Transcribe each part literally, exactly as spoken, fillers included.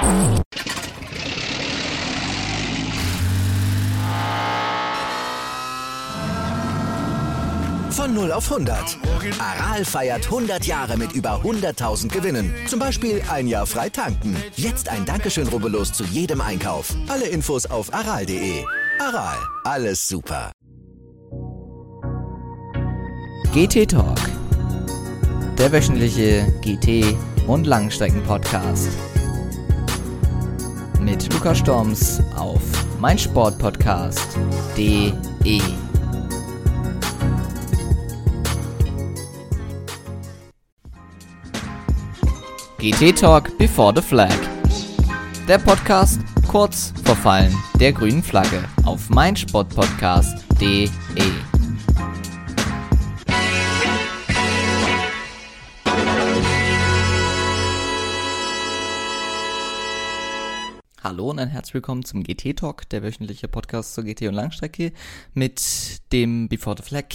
Von null auf hundert. Aral feiert hundert Jahre mit über hunderttausend Gewinnen. Zum Beispiel ein Jahr frei tanken. Jetzt ein Dankeschön, rubbellos zu jedem Einkauf. Alle Infos auf aral punkt de. Aral, alles super. G T Talk, der wöchentliche G T- und Langstrecken-Podcast. Mit Lukas Storms auf meinsportpodcast punkt de. G T Talk Before the Flag. Der Podcast kurz vor Fallen der grünen Flagge auf meinsportpodcast punkt de. Hallo und ein herzlich willkommen zum G T Talk, der wöchentliche Podcast zur G T und Langstrecke mit dem Before the Flag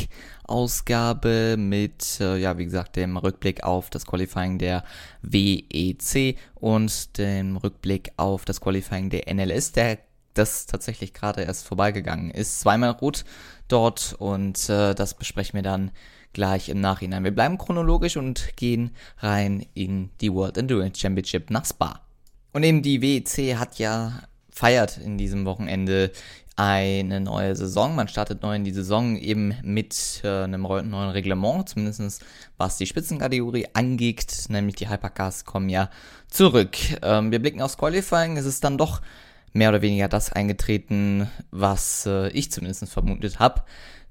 Ausgabe mit, äh, ja wie gesagt, dem Rückblick auf das Qualifying der W E C und dem Rückblick auf das Qualifying der N L S, der das tatsächlich gerade erst vorbeigegangen ist. Zweimal rot dort und äh, das besprechen wir dann gleich im Nachhinein. Wir bleiben chronologisch und gehen rein in die World Endurance Championship nach Spa. Und eben die W E C hat ja, feiert in diesem Wochenende eine neue Saison. Man startet neu in die Saison eben mit äh, einem neuen Reglement, zumindest was die Spitzenkategorie angeht, nämlich die Hypercars kommen ja zurück. Ähm, wir blicken aufs Qualifying, es ist dann doch mehr oder weniger das eingetreten, was äh, ich zumindest vermutet habe,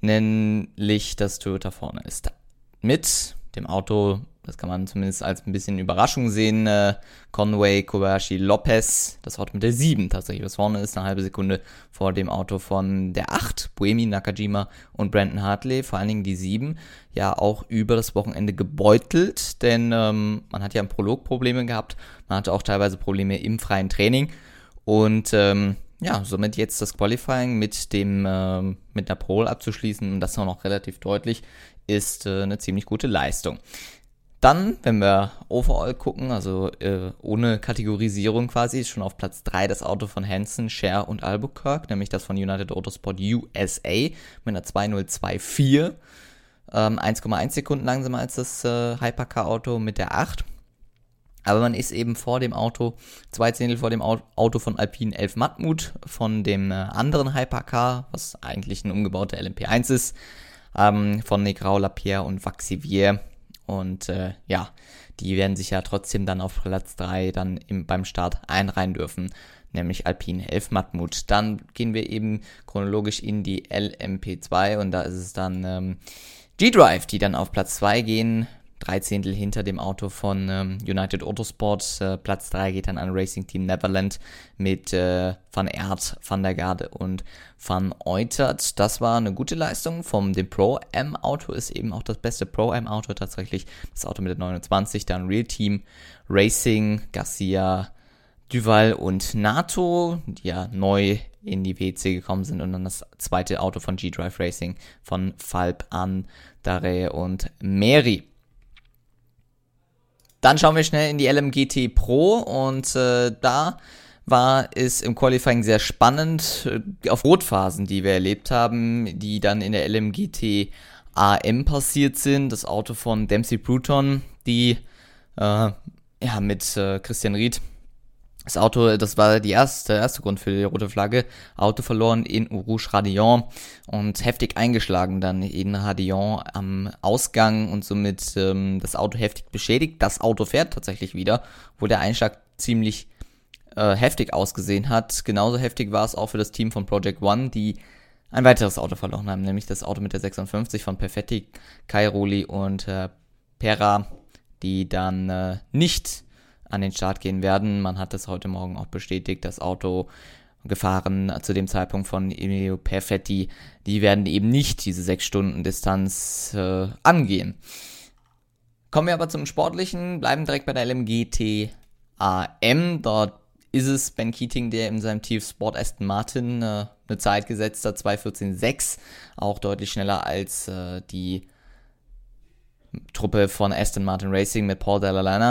nämlich dass Toyota vorne ist. Mit dem Auto, das kann man zumindest als ein bisschen Überraschung sehen, äh, Conway, Kobayashi, Lopez, das Auto mit der sieben tatsächlich, was vorne ist, eine halbe Sekunde vor dem Auto von der acht, Buemi, Nakajima und Brandon Hartley, vor allen Dingen die sieben, ja auch über das Wochenende gebeutelt, denn ähm, man hat ja im Prolog Probleme gehabt, man hatte auch teilweise Probleme im freien Training und ähm, ja, somit jetzt das Qualifying mit dem ähm, mit einer Pole abzuschließen und das auch noch relativ deutlich, ist äh, eine ziemlich gute Leistung. Dann, wenn wir overall gucken, also äh, ohne Kategorisierung quasi, ist schon auf Platz drei das Auto von Hansen, Scher und Albuquerque, nämlich das von United Autosport U S A mit einer zwei null zwei vier, ähm, eins Komma eins Sekunden langsamer als das äh, Hypercar-Auto mit der acht. Aber man ist eben vor dem Auto, zwei Zehntel vor dem Auto von Alpine elf Mattmut, von dem äh, anderen Hypercar, was eigentlich ein umgebauter L M P eins ist, ähm, von Negrão, Lapierre und Vaxivier. Und äh, ja, die werden sich ja trotzdem dann auf Platz drei dann im, beim Start einreihen dürfen, nämlich Alpine elf Mattmut. Dann gehen wir eben chronologisch in die L M P zwei und da ist es dann ähm, G-Drive, die dann auf Platz zwei gehen, drei Zehntel hinter dem Auto von ähm, United Autosport. Äh, Platz drei geht dann an Racing Team Neverland mit äh, Van Aert, Van der Garde und Van Eutert. Das war eine gute Leistung vom dem Pro-Am-Auto, ist eben auch das beste Pro-Am-Auto tatsächlich. Das Auto mit der neunundzwanzig, dann Real Team Racing, Garcia, Duval und Nato, die ja neu in die W E C gekommen sind und dann das zweite Auto von G-Drive Racing von Falb an Dare und Meri. Dann schauen wir schnell in die L M G T Pro und äh, da war es im Qualifying sehr spannend äh, auf Rotphasen, die wir erlebt haben, die dann in der L M G T A M passiert sind. Das Auto von Dempsey Bruton, die äh, ja mit äh, Christian Ried. Das Auto, das war die erste, der erste Grund für die rote Flagge. Auto verloren in Rouge-Radillon und heftig eingeschlagen dann in Radillon am Ausgang und somit ähm, das Auto heftig beschädigt. Das Auto fährt tatsächlich wieder, wo der Einschlag ziemlich äh, heftig ausgesehen hat. Genauso heftig war es auch für das Team von Project One, die ein weiteres Auto verloren haben, nämlich das Auto mit der sechsundfünfzig von Perfetti, Cairoli und äh, Pera, die dann äh, nicht an den Start gehen werden. Man hat das heute Morgen auch bestätigt, das Auto gefahren zu dem Zeitpunkt von Emilio Perfetti, die werden eben nicht diese sechs Stunden Distanz äh, angehen. Kommen wir aber zum Sportlichen, bleiben direkt bei der L M G T A M. Dort ist es Ben Keating, der in seinem Team Sport Aston Martin äh, eine Zeit gesetzt hat, zwei vierzehn sechs, auch deutlich schneller als äh, die Truppe von Aston Martin Racing mit Paul Dalla Lana.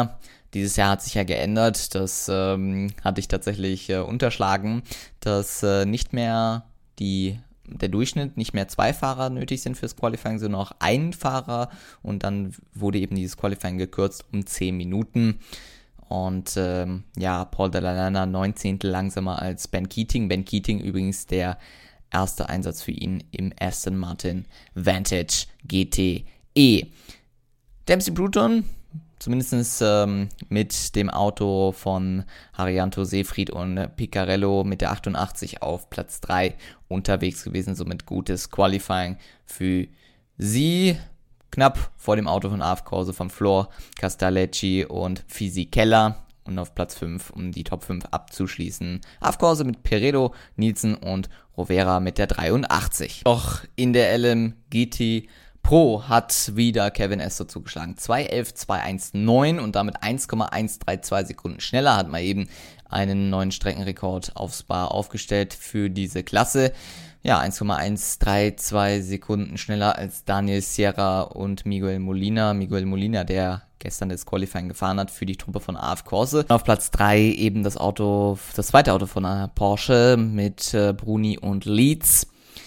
Dieses Jahr hat sich ja geändert, das ähm, hatte ich tatsächlich äh, unterschlagen, dass äh, nicht mehr die, der Durchschnitt, nicht mehr zwei Fahrer nötig sind fürs Qualifying, sondern auch ein Fahrer und dann wurde eben dieses Qualifying gekürzt um zehn Minuten und ähm, ja, Paul Dalla Lana neunzehntel langsamer als Ben Keating. Ben Keating übrigens der erste Einsatz für ihn im Aston Martin Vantage G T E. Dempsey Bruton, zumindest ähm, mit dem Auto von Haryanto, Seefried und Piccarello mit der achtundachtzig auf Platz drei unterwegs gewesen, somit gutes Qualifying für sie. Knapp vor dem Auto von A F Corse von Flor, Castellecci und Fisichella und auf Platz fünf, um die Top fünf abzuschließen. A F Corse mit Peredo, Nielsen und Rovera mit der dreiundachtzig. Doch in der L M G T Pro hat wieder Kevin Estre zugeschlagen. zwei elf zwei eins neun und damit eins Komma eins drei zwei Sekunden schneller, hat man eben einen neuen Streckenrekord auf Spa aufgestellt für diese Klasse. Ja, eins Komma eins drei zwei Sekunden schneller als Daniel Sierra und Miguel Molina. Miguel Molina, der gestern das Qualifying gefahren hat für die Truppe von A F Corse. Auf Platz drei eben das Auto, das zweite Auto von Porsche mit äh, Bruni und Leeds.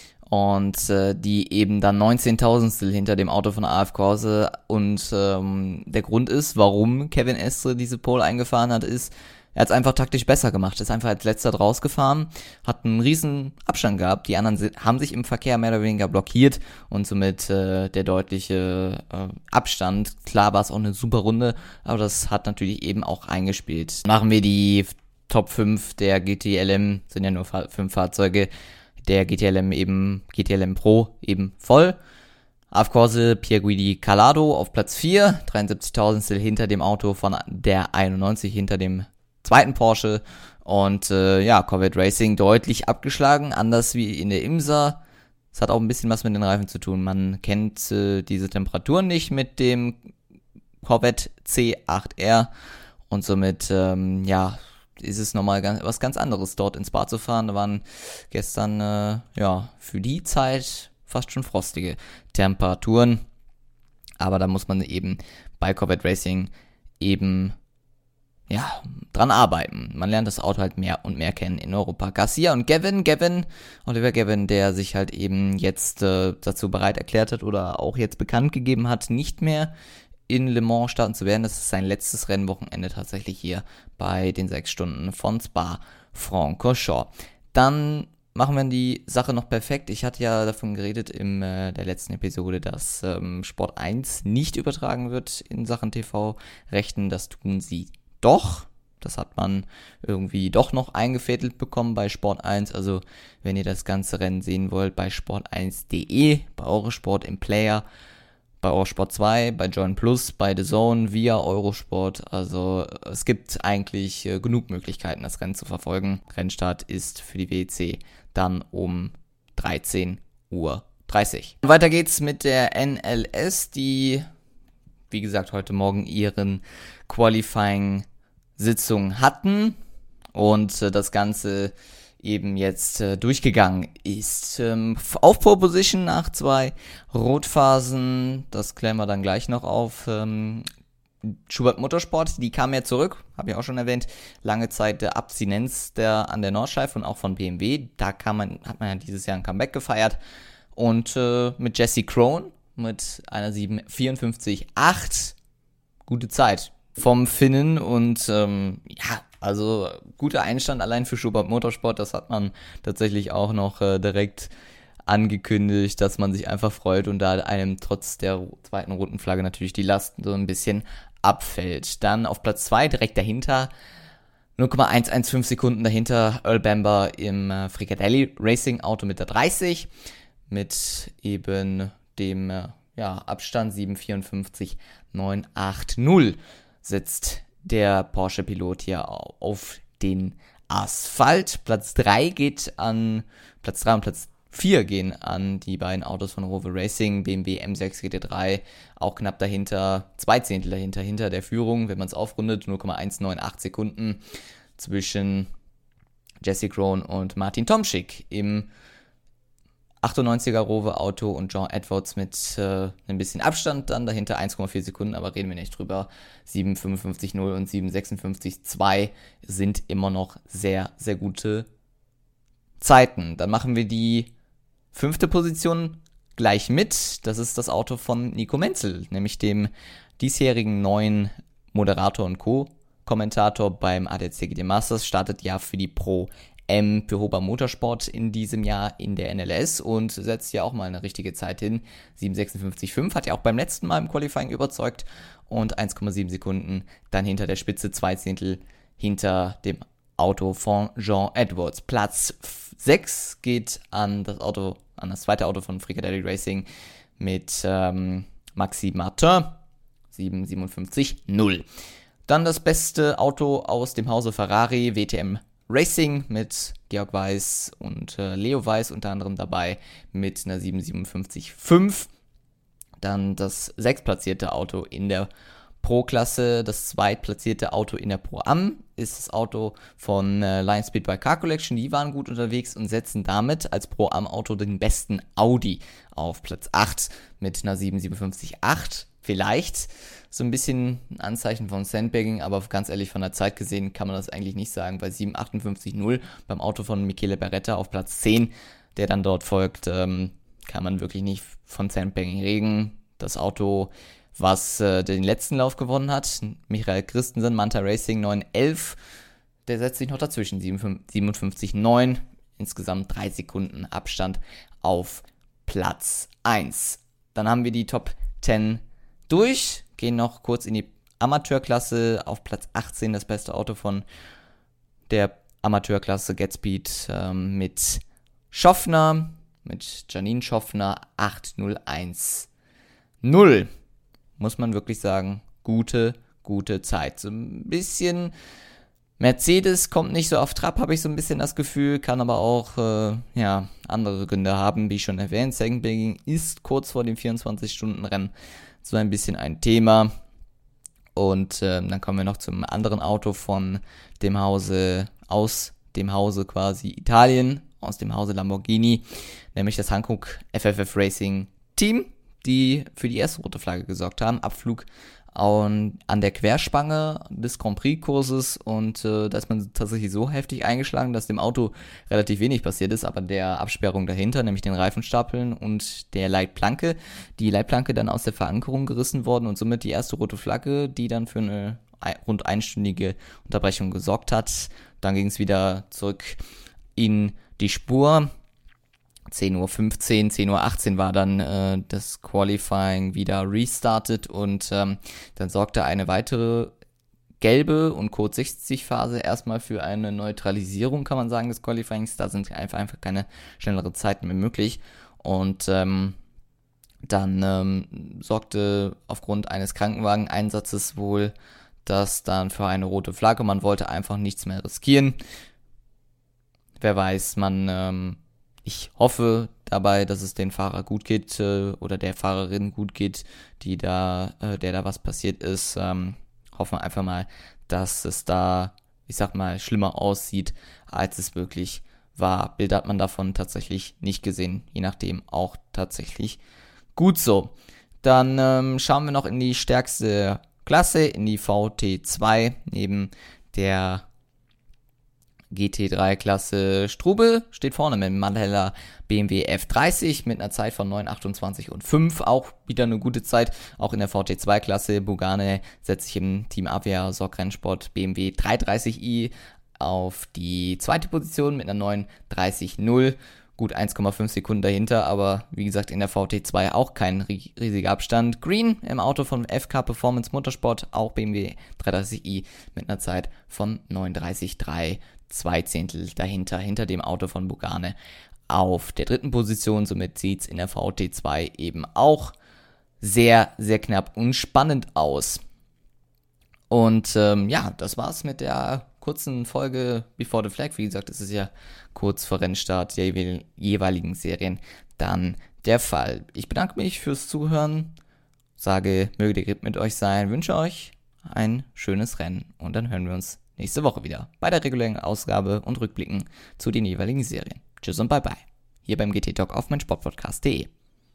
Und äh, die eben dann neunzehntausendstel hinter dem Auto von A F Corse. Und ähm, der Grund ist, warum Kevin Estre diese Pole eingefahren hat, ist, er hat es einfach taktisch besser gemacht. Ist einfach als letzter draus gefahren, hat einen riesen Abstand gehabt. Die anderen haben sich im Verkehr mehr oder weniger blockiert und somit äh, der deutliche äh, Abstand. Klar war es auch eine super Runde, aber das hat natürlich eben auch eingespielt. Machen wir die Top fünf der G T L M, sind ja nur fa- fünf Fahrzeuge, der G T L M eben, G T L M Pro eben voll. A F Corse Pierguidi Calado auf Platz vier, dreiundsiebzigtausendstel hinter dem Auto von der einundneunzig, hinter dem zweiten Porsche. Und äh, ja, Corvette Racing deutlich abgeschlagen, anders wie in der IMSA. Es hat auch ein bisschen was mit den Reifen zu tun. Man kennt äh, diese Temperaturen nicht mit dem Corvette C acht R und somit, ähm, ja, ist es nochmal ganz, was ganz anderes, dort ins Spa zu fahren. Da waren gestern, äh, ja, für die Zeit fast schon frostige Temperaturen. Aber da muss man eben bei Corvette Racing eben, ja, dran arbeiten. Man lernt das Auto halt mehr und mehr kennen in Europa. Garcia und Gavin, Gavin, Oliver Gavin, der sich halt eben jetzt äh, dazu bereit erklärt hat oder auch jetzt bekannt gegeben hat, nicht mehr in Le Mans starten zu werden. Das ist sein letztes Rennwochenende tatsächlich hier bei den sechs Stunden von Spa-Francorchamps. Dann machen wir die Sache noch perfekt. Ich hatte ja davon geredet in äh, der letzten Episode, dass ähm, Sport eins nicht übertragen wird in Sachen T V-Rechten. Das tun sie doch. Das hat man irgendwie doch noch eingefädelt bekommen bei Sport eins. Also wenn ihr das ganze Rennen sehen wollt, bei sport eins punkt de, bei Eurosport im Player, bei Eurosport zwei, bei Join Plus, bei The Zone, via Eurosport. Also es gibt eigentlich äh, genug Möglichkeiten, das Rennen zu verfolgen. Rennstart ist für die W E C dann um dreizehn Uhr dreißig. Weiter geht's mit der N L S, die, wie gesagt, heute Morgen ihren Qualifying-Sitzung hatten und äh, das Ganze eben jetzt äh, durchgegangen ist. Ähm, auf Pole Position nach zwei Rotphasen, das klären wir dann gleich noch auf. Ähm, Schubert Motorsport, die kam ja zurück, habe ich auch schon erwähnt, lange Zeit der Abstinenz der, an der Nordschleife und auch von B M W. Da kam man, hat man ja dieses Jahr ein Comeback gefeiert. Und äh, mit Jesse Krohn, mit einer sieben vierundfünfzig acht, gute Zeit vom Finnen und ähm, ja, also guter Einstand allein für Schubert Motorsport, das hat man tatsächlich auch noch äh, direkt angekündigt, dass man sich einfach freut und da einem trotz der zweiten Rundenflagge natürlich die Last so ein bisschen abfällt. Dann auf Platz zwei, direkt dahinter, null Komma eins eins fünf Sekunden dahinter, Earl Bamber im äh, Fricadelli Racing Auto mit der dreißig, mit eben dem äh, ja, Abstand sieben vierundfünfzig neun achtzig sitzt der Porsche-Pilot hier auf den Asphalt. Platz drei geht an, Platz drei und Platz vier gehen an die beiden Autos von Rover Racing, B M W M sechs G T drei, auch knapp dahinter, zwei Zehntel dahinter, hinter der Führung, wenn man es aufrundet, null Komma eins neun acht Sekunden zwischen Jesse Krohn und Martin Tomczyk im achtundneunziger Rowe Auto und Jean Edwards mit äh, ein bisschen Abstand dann dahinter eins Komma vier Sekunden, aber reden wir nicht drüber. sieben Komma fünfundfünfzig null und sieben Komma sechsundfünfzig zwei sind immer noch sehr, sehr gute Zeiten. Dann machen wir die fünfte Position gleich mit. Das ist das Auto von Nico Menzel, nämlich dem diesjährigen neuen Moderator und Co-Kommentator beim A D A C G T Masters. Startet ja für die Pro M für Hober Motorsport in diesem Jahr in der N L S und setzt ja auch mal eine richtige Zeit hin. sieben Komma sechsundfünfzig Komma fünf hat ja auch beim letzten Mal im Qualifying überzeugt und eins Komma sieben Sekunden dann hinter der Spitze, zwei Zehntel hinter dem Auto von Jean Edwards. Platz sechs geht an das Auto, an das zweite Auto von Fricadelli Racing mit ähm, Maxime Martin, sieben Komma siebenundfünfzig null. Dann das beste Auto aus dem Hause Ferrari, W T M Racing mit Georg Weiß und äh, Leo Weiß unter anderem dabei mit einer sieben Komma siebenundfünfzig fünf. Dann das sechstplatzierte Auto in der Pro-Klasse, das zweitplatzierte Auto in der Pro-Am ist das Auto von äh, Lion Speedway Car Collection. Die waren gut unterwegs und setzen damit als Pro-Am-Auto den besten Audi auf Platz acht mit einer sieben Komma siebenundfünfzig acht. Vielleicht so ein bisschen ein Anzeichen von Sandbagging, aber ganz ehrlich, von der Zeit gesehen kann man das eigentlich nicht sagen, weil sieben Komma achtundfünfzig null beim Auto von Michele Beretta auf Platz zehn, der dann dort folgt, ähm, kann man wirklich nicht von Sandbagging reden. Das Auto, was äh, den letzten Lauf gewonnen hat, Michael Christensen, Manta Racing neun elf, der setzt sich noch dazwischen, siebenundfünfzig neun, insgesamt drei Sekunden Abstand auf Platz eins. Dann haben wir die Top zehn durch, gehen noch kurz in die Amateurklasse, auf Platz achtzehn das beste Auto von der Amateurklasse Getspeed ähm, mit Schoffner, mit Janine Schoffner acht null eins null. Muss man wirklich sagen, gute, gute Zeit. So ein bisschen Mercedes kommt nicht so auf Trab, habe ich so ein bisschen das Gefühl, kann aber auch äh, ja, andere Gründe haben, wie schon erwähnt. Sandbagging ist kurz vor dem vierundzwanzig-Stunden-Rennen so ein bisschen ein Thema. Und äh, dann kommen wir noch zum anderen Auto von dem Hause, aus dem Hause quasi Italien, aus dem Hause Lamborghini, nämlich das Hankook F F F Racing Team, die für die erste rote Flagge gesorgt haben. Abflug an, an der Querspange des Grand Prix-Kurses und äh, da ist man tatsächlich so heftig eingeschlagen, dass dem Auto relativ wenig passiert ist, aber der Absperrung dahinter, nämlich den Reifenstapeln und der Leitplanke, die Leitplanke dann aus der Verankerung gerissen worden und somit die erste rote Flagge, die dann für eine rund einstündige Unterbrechung gesorgt hat. Dann ging es wieder zurück in die Spur. zehn Uhr fünfzehn, zehn Uhr achtzehn war dann äh, das Qualifying wieder restartet und ähm, dann sorgte eine weitere gelbe und Code sechzig Phase erstmal für eine Neutralisierung, kann man sagen, des Qualifyings. Da sind einfach, einfach keine schnellere Zeiten mehr möglich und ähm, dann ähm, sorgte aufgrund eines Krankenwageneinsatzes wohl das dann für eine rote Flagge. Man wollte einfach nichts mehr riskieren. Wer weiß, man ähm, ich hoffe dabei, dass es den Fahrer gut geht äh, oder der Fahrerin gut geht, die da, äh, der da was passiert ist. Ähm, hoffen wir einfach mal, dass es da, ich sag mal, schlimmer aussieht, als es wirklich war. Bilder hat man davon tatsächlich nicht gesehen, je nachdem auch tatsächlich gut so. Dann ähm, schauen wir noch in die stärkste Klasse, in die V T zwei, neben der G T drei Klasse. Strube steht vorne mit dem Mandeller B M W F dreißig mit einer Zeit von neun achtundzwanzig und fünf, auch wieder eine gute Zeit, auch in der V T zwei Klasse. Bugane setzt sich im Team Avia Sorg Rennsport B M W dreihundertdreißig i auf die zweite Position mit einer neun dreißig null, gut eins Komma fünf Sekunden dahinter, aber wie gesagt in der V T zwei auch kein riesiger Abstand. Green im Auto von F K Performance Motorsport, auch B M W dreihundertdreißig i mit einer Zeit von neun dreißig drei, zwei Zehntel dahinter, hinter dem Auto von Bugane auf der dritten Position. Somit sieht es in der V T zwei eben auch sehr, sehr knapp und spannend aus. Und ähm, ja, das war's mit der kurzen Folge Before the Flag. Wie gesagt, es ist ja kurz vor Rennstart der jeweiligen Serien dann der Fall. Ich bedanke mich fürs Zuhören, sage, möge der Grip mit euch sein, wünsche euch ein schönes Rennen und dann hören wir uns nächste Woche wieder bei der regulären Ausgabe und Rückblicken zu den jeweiligen Serien. Tschüss und bye bye. hier beim G T Talk auf meinsportpodcast punkt de.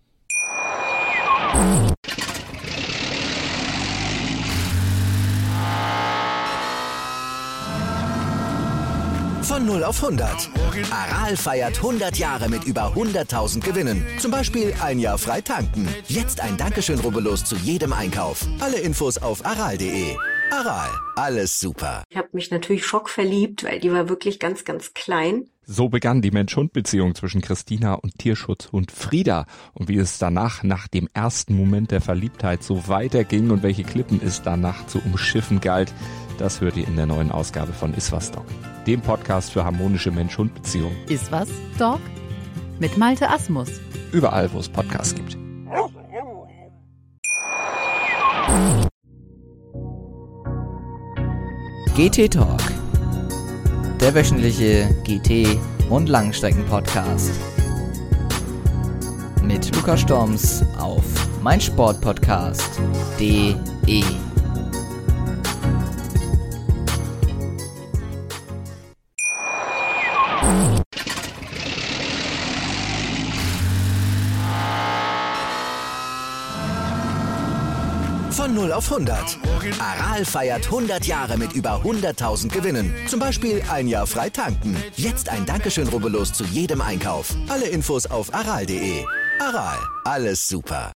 Von null auf hundert. Aral feiert hundert Jahre mit über hunderttausend Gewinnen. Zum Beispiel ein Jahr frei tanken. Jetzt ein Dankeschön, rubbellos zu jedem Einkauf. Alle Infos auf aral punkt de. Aral, alles super. Ich habe mich natürlich schockverliebt, weil die war wirklich ganz, ganz klein. So begann die Mensch-Hund-Beziehung zwischen Christina und Tierschutzhund Frieda. Und wie es danach, nach dem ersten Moment der Verliebtheit, so weiterging und welche Klippen es danach zu umschiffen galt, das hört ihr in der neuen Ausgabe von Iswas Dog, dem Podcast für harmonische Mensch-Hund-Beziehungen. Iswas Dog mit Malte Asmus. Überall, wo es Podcasts gibt. G T Talk, der wöchentliche G T- und Langstrecken-Podcast mit Lukas Storms auf meinsportpodcast punkt de. Von null auf hundert. Aral feiert hundert Jahre mit über hunderttausend Gewinnen. Zum Beispiel ein Jahr frei tanken. Jetzt ein Dankeschön, rubbellos zu jedem Einkauf. Alle Infos auf aral punkt de. Aral, alles super.